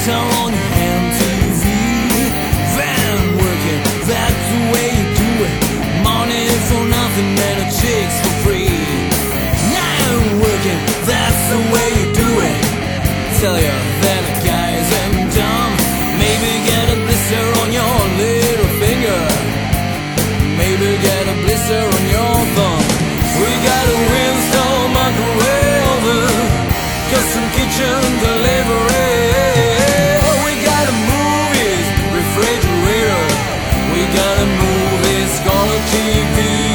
guitar on your MTV. Then working, that's the way you do it. Money for nothing and a chicks for free. Now working, that's the way you do it. Tell you that the guys am dumb. Maybe get a blister on your little finger. Maybe get a blister on your thumb. We got a Winston microwave oven, custom kitchen delivery. We got a movies refrigerator. We got a movies color TV.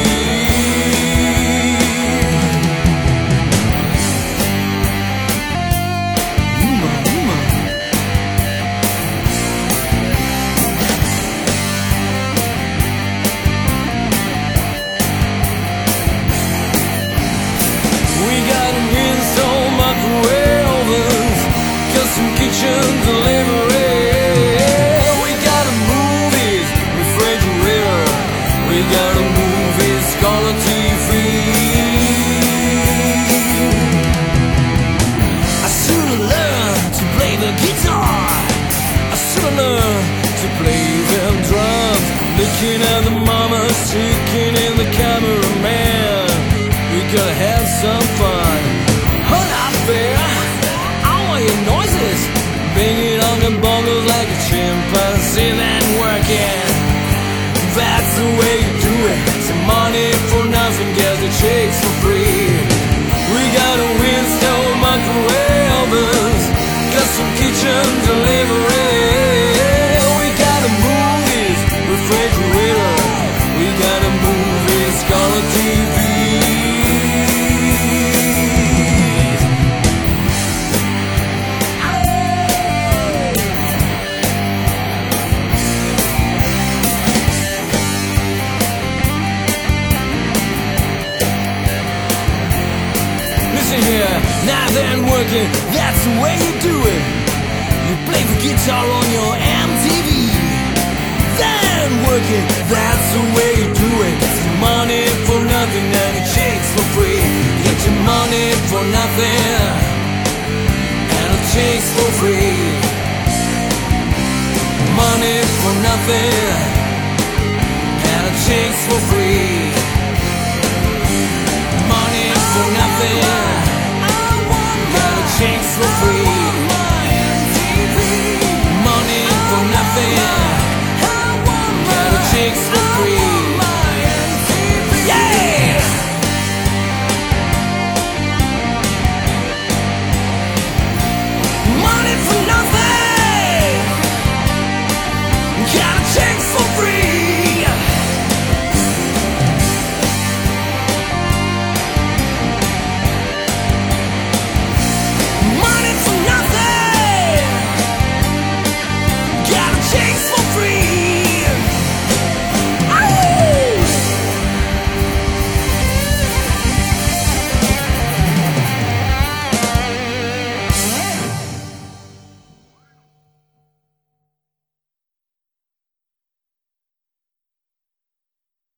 Kitchen delivery. We got a movies refrigerator. We got a movies color TV. I should've learned to play the guitar. I should've learned to play them drums. Looking at the mama, shaking in the cameraman. We gotta have some fun. Hold up there, all your noises. Banging on the bongos like a chimpanzee, then working. That's the way you do it. Some money for nothing, get the chicks for free. We got a Winston microwave ovens, custom kitchen delivery. We got a movies refrigerator. We got a movies color TV. Here, now then working, that's the way you do it. You play the guitar on your MTV. Then working, that's the way you do it. Get your money for nothing and your chicks for free. Get your money for nothing and the chicks for free. Money for nothing and the chicks for free.